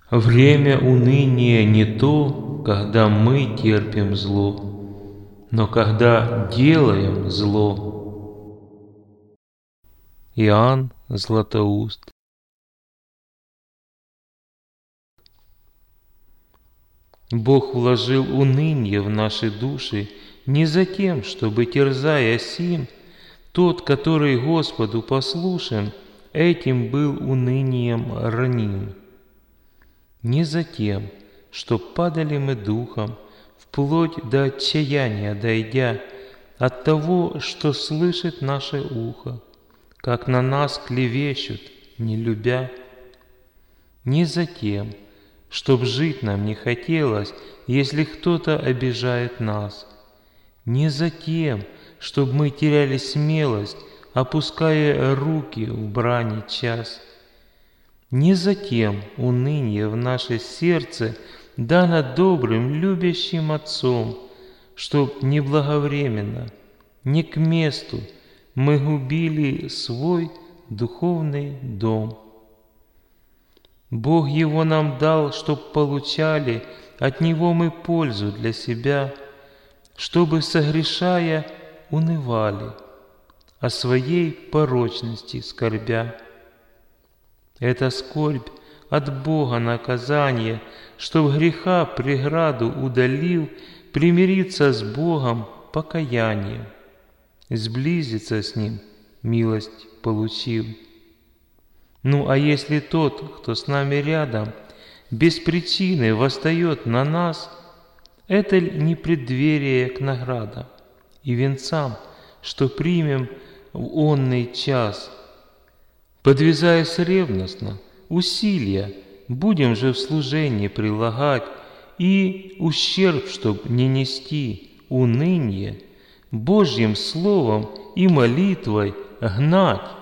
Время уныния не то, когда мы терпим зло, но когда делаем зло. Иоанн Златоуст. Бог вложил уныние в наши души не за тем, чтобы, терзая сим, тот, который Господу послушен, этим был унынием раним. Не за тем, чтоб падали мы духом, вплоть до отчаяния дойдя, от того, что слышит наше ухо, как на нас клевещут, не любя. Не за тем, чтоб жить нам не хотелось, если кто-то обижает нас. Не за тем, чтоб мы теряли смелость, опуская руки в брани час. Не за тем уныние в наше сердце дано добрым, любящим Отцом, чтоб неблаговременно, не к месту мы губили свой духовный дом. Бог его нам дал, чтоб получали от него мы пользу для себя, чтобы, согрешая, унывали, о своей порочности скорбя. Это скорбь от Бога наказание, чтоб греха преграду удалил, примириться с Богом покаянием, сблизиться с Ним милость получил. Ну а если тот, кто с нами рядом, без причины восстает на нас, это ли не преддверие к наградам и венцам, что примем в онный час? Подвязаясь ревностно, усилия будем же в служении прилагать, и ущерб, чтоб не нести, уныние, Божьим словом и молитвой гнать.